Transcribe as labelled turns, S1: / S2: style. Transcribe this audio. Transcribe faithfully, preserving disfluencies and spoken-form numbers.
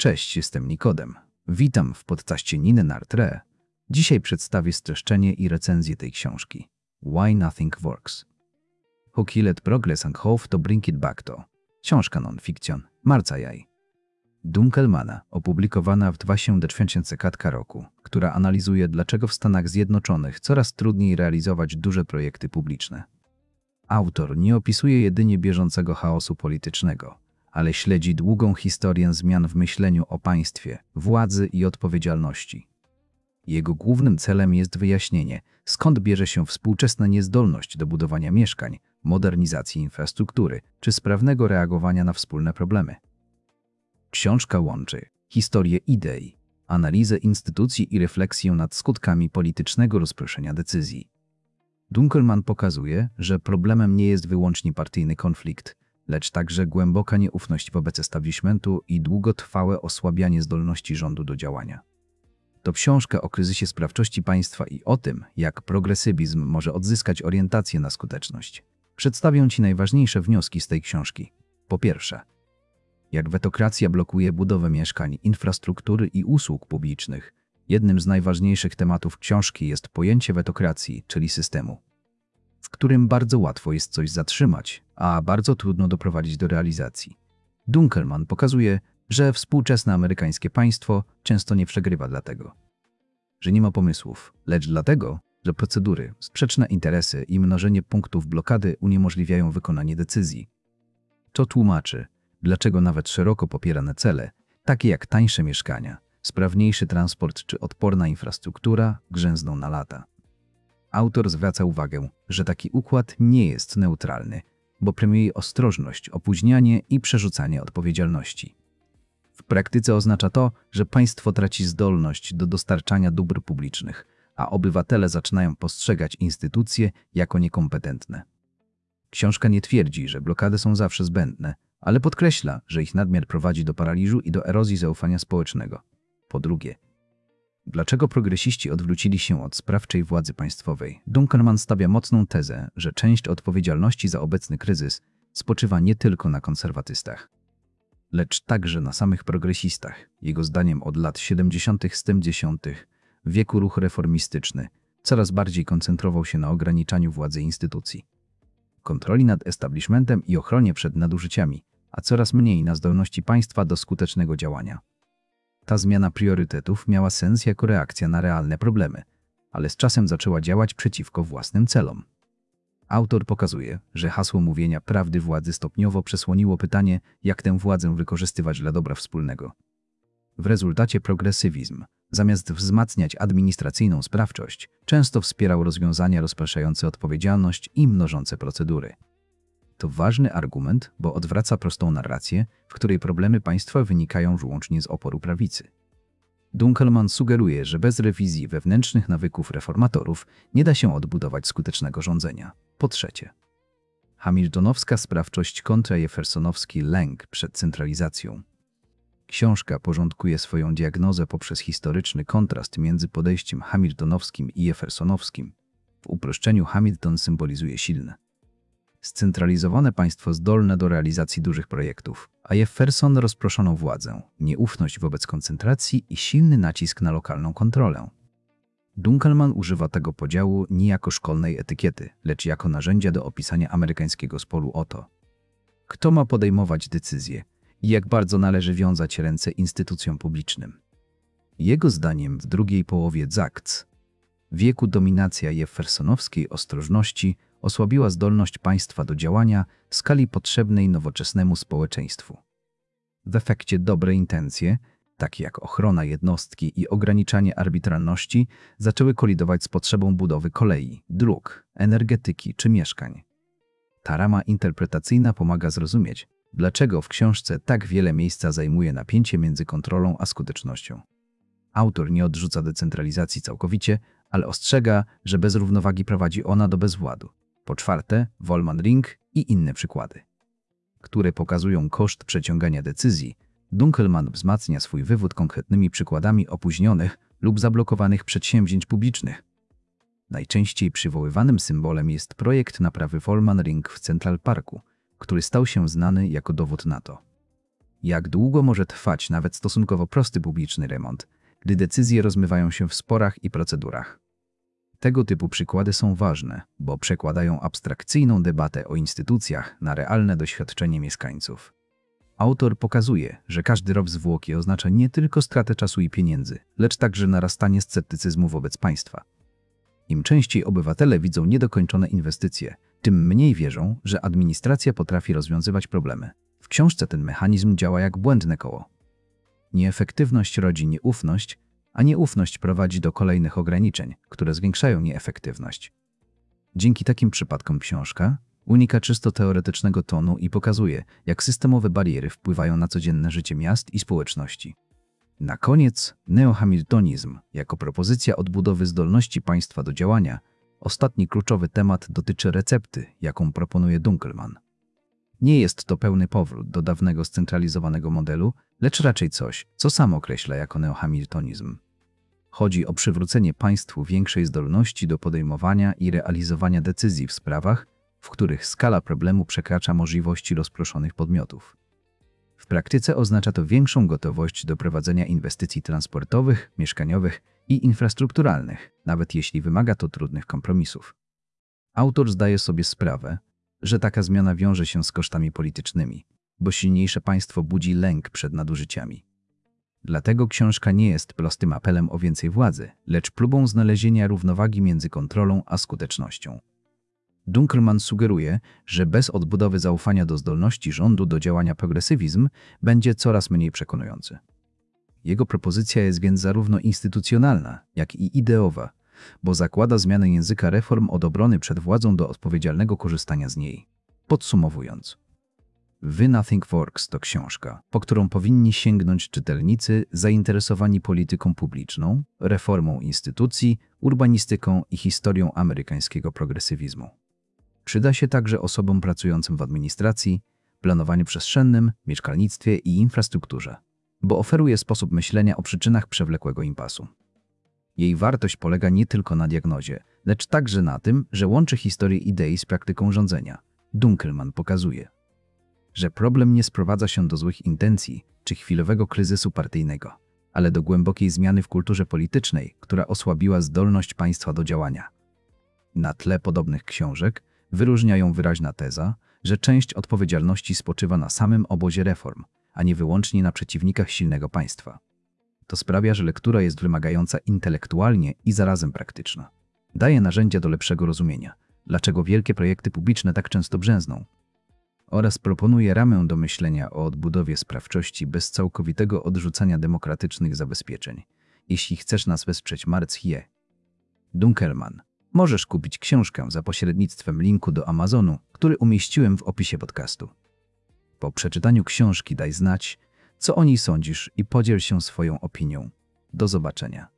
S1: Cześć, jestem Nikodem. Witam w podcaście Niny Nartre. Dzisiaj przedstawię streszczenie i recenzję tej książki. Why Nothing Works. Who Killed Progress and How to Bring It Back to. Książka non-fiction. Marca Jaj. Dunkelmana, opublikowana w dwa tysiące dwudziestym roku, która analizuje, dlaczego w Stanach Zjednoczonych coraz trudniej realizować duże projekty publiczne. Autor nie opisuje jedynie bieżącego chaosu politycznego, ale śledzi długą historię zmian w myśleniu o państwie, władzy i odpowiedzialności. Jego głównym celem jest wyjaśnienie, skąd bierze się współczesna niezdolność do budowania mieszkań, modernizacji infrastruktury czy sprawnego reagowania na wspólne problemy. Książka łączy historię idei, analizę instytucji i refleksję nad skutkami politycznego rozproszenia decyzji. Dunkelman pokazuje, że problemem nie jest wyłącznie partyjny konflikt, lecz także głęboka nieufność wobec establishmentu i długotrwałe osłabianie zdolności rządu do działania. To książka o kryzysie sprawczości państwa i o tym, jak progresywizm może odzyskać orientację na skuteczność. Przedstawię Ci najważniejsze wnioski z tej książki. Po pierwsze, jak wetokracja blokuje budowę mieszkań, infrastruktury i usług publicznych. Jednym z najważniejszych tematów książki jest pojęcie wetokracji, czyli systemu, w którym bardzo łatwo jest coś zatrzymać, a bardzo trudno doprowadzić do realizacji. Dunkelman pokazuje, że współczesne amerykańskie państwo często nie przegrywa dlatego, że nie ma pomysłów, lecz dlatego, że procedury, sprzeczne interesy i mnożenie punktów blokady uniemożliwiają wykonanie decyzji. To tłumaczy, dlaczego nawet szeroko popierane cele, takie jak tańsze mieszkania, sprawniejszy transport czy odporna infrastruktura, grzęzną na lata. Autor zwraca uwagę, że taki układ nie jest neutralny, bo premiuje ostrożność, opóźnianie i przerzucanie odpowiedzialności. W praktyce oznacza to, że państwo traci zdolność do dostarczania dóbr publicznych, a obywatele zaczynają postrzegać instytucje jako niekompetentne. Książka nie twierdzi, że blokady są zawsze zbędne, ale podkreśla, że ich nadmiar prowadzi do paraliżu i do erozji zaufania społecznego. Po drugie, dlaczego progresiści odwrócili się od sprawczej władzy państwowej? Dunkelman stawia mocną tezę, że część odpowiedzialności za obecny kryzys spoczywa nie tylko na konserwatystach, lecz także na samych progresistach. Jego zdaniem od lat siedemdziesiątych setdziesiątych wieku ruch reformistyczny coraz bardziej koncentrował się na ograniczaniu władzy instytucji, kontroli nad establishmentem i ochronie przed nadużyciami, a coraz mniej na zdolności państwa do skutecznego działania. Ta zmiana priorytetów miała sens jako reakcja na realne problemy, ale z czasem zaczęła działać przeciwko własnym celom. Autor pokazuje, że hasło mówienia prawdy władzy stopniowo przesłoniło pytanie, jak tę władzę wykorzystywać dla dobra wspólnego. W rezultacie progresywizm, zamiast wzmacniać administracyjną sprawczość, często wspierał rozwiązania rozpraszające odpowiedzialność i mnożące procedury. To ważny argument, bo odwraca prostą narrację, w której problemy państwa wynikają wyłącznie z oporu prawicy. Dunkelman sugeruje, że bez rewizji wewnętrznych nawyków reformatorów nie da się odbudować skutecznego rządzenia. Po trzecie, hamiltonowska sprawczość kontra jeffersonowski lęk przed centralizacją. Książka porządkuje swoją diagnozę poprzez historyczny kontrast między podejściem hamiltonowskim i jeffersonowskim. W uproszczeniu Hamilton symbolizuje silne, scentralizowane państwo zdolne do realizacji dużych projektów, a Jefferson rozproszoną władzę, nieufność wobec koncentracji i silny nacisk na lokalną kontrolę. Dunkelman używa tego podziału nie jako szkolnej etykiety, lecz jako narzędzia do opisania amerykańskiego sporu o to, kto ma podejmować decyzje i jak bardzo należy wiązać ręce instytucjom publicznym. Jego zdaniem w drugiej połowie Zakc wieku dominacja jeffersonowskiej ostrożności osłabiła zdolność państwa do działania w skali potrzebnej nowoczesnemu społeczeństwu. W efekcie dobre intencje, takie jak ochrona jednostki i ograniczanie arbitralności, zaczęły kolidować z potrzebą budowy kolei, dróg, energetyki czy mieszkań. Ta rama interpretacyjna pomaga zrozumieć, dlaczego w książce tak wiele miejsca zajmuje napięcie między kontrolą a skutecznością. Autor nie odrzuca decentralizacji całkowicie, ale ostrzega, że bez równowagi prowadzi ona do bezwładu. Po czwarte, Wollman Ring i inne przykłady, które pokazują koszt przeciągania decyzji. Dunkelman wzmacnia swój wywód konkretnymi przykładami opóźnionych lub zablokowanych przedsięwzięć publicznych. Najczęściej przywoływanym symbolem jest projekt naprawy Wollman Ring w Central Parku, który stał się znany jako dowód na to, Jak długo może trwać nawet stosunkowo prosty publiczny remont, gdy decyzje rozmywają się w sporach i procedurach? Tego typu przykłady są ważne, bo przekładają abstrakcyjną debatę o instytucjach na realne doświadczenie mieszkańców. Autor pokazuje, że każdy rok zwłoki oznacza nie tylko stratę czasu i pieniędzy, lecz także narastanie sceptycyzmu wobec państwa. Im częściej obywatele widzą niedokończone inwestycje, tym mniej wierzą, że administracja potrafi rozwiązywać problemy. W książce ten mechanizm działa jak błędne koło. Nieefektywność rodzi nieufność, a nieufność prowadzi do kolejnych ograniczeń, które zwiększają nieefektywność. Dzięki takim przypadkom książka unika czysto teoretycznego tonu i pokazuje, jak systemowe bariery wpływają na codzienne życie miast i społeczności. Na koniec, neohamiltonizm jako propozycja odbudowy zdolności państwa do działania. Ostatni kluczowy temat dotyczy recepty, jaką proponuje Dunkelman. Nie jest to pełny powrót do dawnego scentralizowanego modelu, lecz raczej coś, co sam określa jako neohamiltonizm. Chodzi o przywrócenie państwu większej zdolności do podejmowania i realizowania decyzji w sprawach, w których skala problemu przekracza możliwości rozproszonych podmiotów. W praktyce oznacza to większą gotowość do prowadzenia inwestycji transportowych, mieszkaniowych i infrastrukturalnych, nawet jeśli wymaga to trudnych kompromisów. Autor zdaje sobie sprawę, że taka zmiana wiąże się z kosztami politycznymi, bo silniejsze państwo budzi lęk przed nadużyciami. Dlatego książka nie jest prostym apelem o więcej władzy, lecz próbą znalezienia równowagi między kontrolą a skutecznością. Dunkelman sugeruje, że bez odbudowy zaufania do zdolności rządu do działania progresywizm będzie coraz mniej przekonujący. Jego propozycja jest więc zarówno instytucjonalna, jak i ideowa, bo zakłada zmianę języka reform od obrony przed władzą do odpowiedzialnego korzystania z niej. Podsumowując, Why Nothing Works to książka, po którą powinni sięgnąć czytelnicy zainteresowani polityką publiczną, reformą instytucji, urbanistyką i historią amerykańskiego progresywizmu. Przyda się także osobom pracującym w administracji, planowaniu przestrzennym, mieszkalnictwie i infrastrukturze, bo oferuje sposób myślenia o przyczynach przewlekłego impasu. Jej wartość polega nie tylko na diagnozie, lecz także na tym, że łączy historię idei z praktyką rządzenia. Dunkelman pokazuje, że problem nie sprowadza się do złych intencji czy chwilowego kryzysu partyjnego, ale do głębokiej zmiany w kulturze politycznej, która osłabiła zdolność państwa do działania. Na tle podobnych książek wyróżniają wyraźna teza, że część odpowiedzialności spoczywa na samym obozie reform, a nie wyłącznie na przeciwnikach silnego państwa. To sprawia, że lektura jest wymagająca intelektualnie i zarazem praktyczna. Daje narzędzia do lepszego rozumienia, dlaczego wielkie projekty publiczne tak często brzęzną, oraz proponuje ramę do myślenia o odbudowie sprawczości bez całkowitego odrzucania demokratycznych zabezpieczeń. Jeśli chcesz nas wesprzeć, Marcie Dunkelman, możesz kupić książkę za pośrednictwem linku do Amazonu, który umieściłem w opisie podcastu. Po przeczytaniu książki daj znać, co o niej sądzisz i podziel się swoją opinią. Do zobaczenia.